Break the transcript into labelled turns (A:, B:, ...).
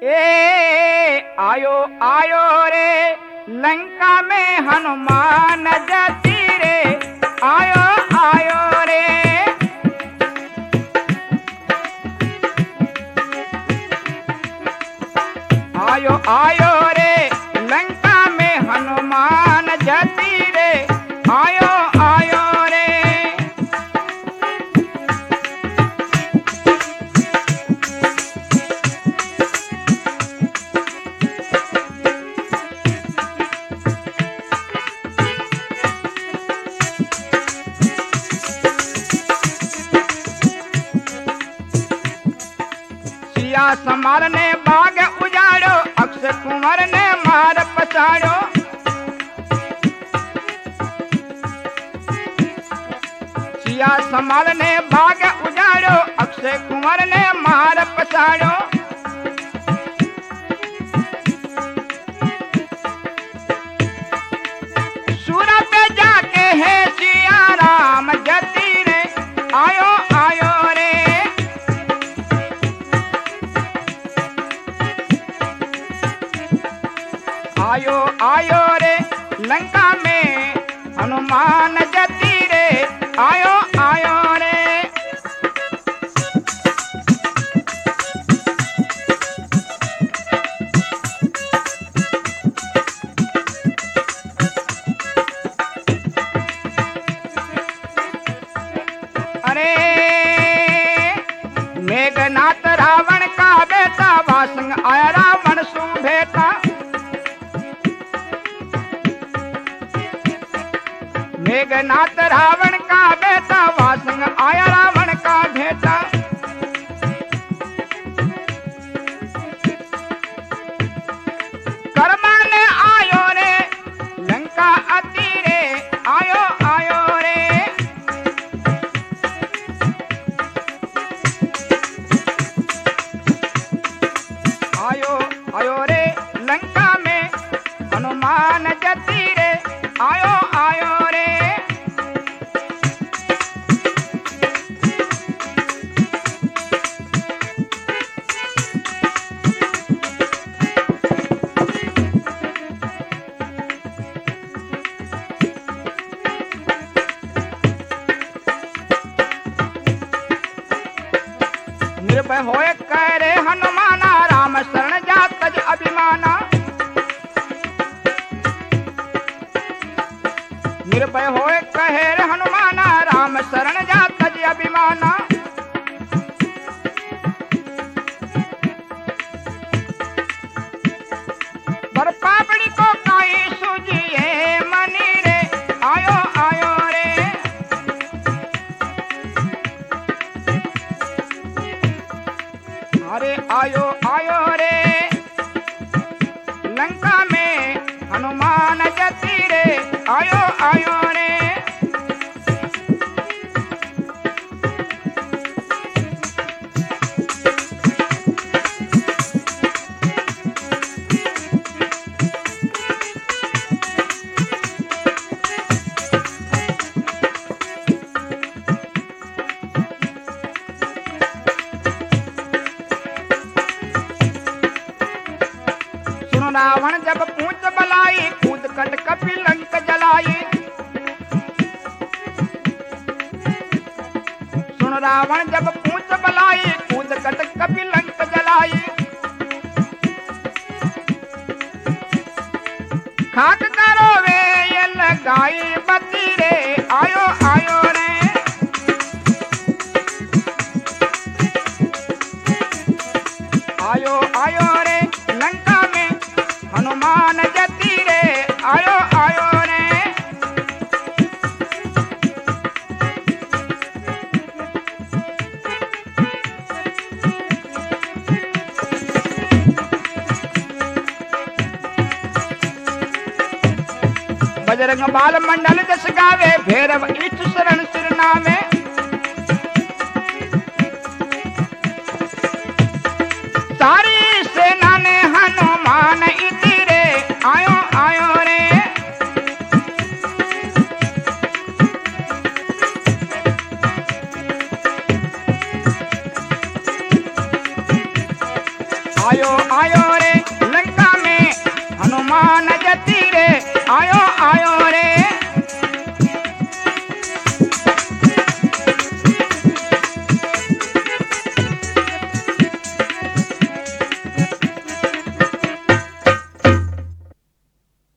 A: ए आयो आयो रे लंका में हनुमान जती रे आयो आयो रे। आयो आयो रे लंका में हनुमान जती रे आयो आयो रे। सिया समार ने बाग उजाड़ो अक्षय कुंवर ने मार पछाड़ो। सिया समार ने बाग उजाड़ो अक्षय कुंवर ने मार पछाड़ो। सूरा पे जाके है सिया राम जती रे आयो आयो रे। आयो आयो रे लंका में हनुमान जती रे आयो आयो रे। अरे मेघनाथ रावण का बेटा वासंग आया रावण सु भेटा। मेघनाथ रावण का बेटा वासंग आया रावण का बेटा। करमाने आयो रे लंका अति रे आयो आयो रे। आयो आयो रे लंका में हनुमान जती रे आयो आयो रे। निर्भय होए कह रे हनुमाना राम शरण जा तज अभिमाना। निर्भय होए कहे रे हनुमाना राम शरण जा तज अभिमाना। पर पापड़ी को काई सूझिए मनी रे आयो आयो रे। अरे आयो आयो रे लंका में हनुमान जती रे आयो आयो रे। सुनो रावण जब पूछ बलाई कूद कट कपि लंक जलाई। सुन रावण जब पूछ बलाई कूद कट कपि लंक जलाई। खाक करो वे ये लगाई बती रे आयो आयो रे। आयो आयो रे लंका में हनुमान जती रे आयो आयो रे। बजरंग बाल मंडल जस गावे भैरव इष्ट शरण सिर नामे। सारी सेना ने हनुमान इति रे आयो आयो रे। आयो आयो रे लंका में हनुमान जती रे आयो आयो रे।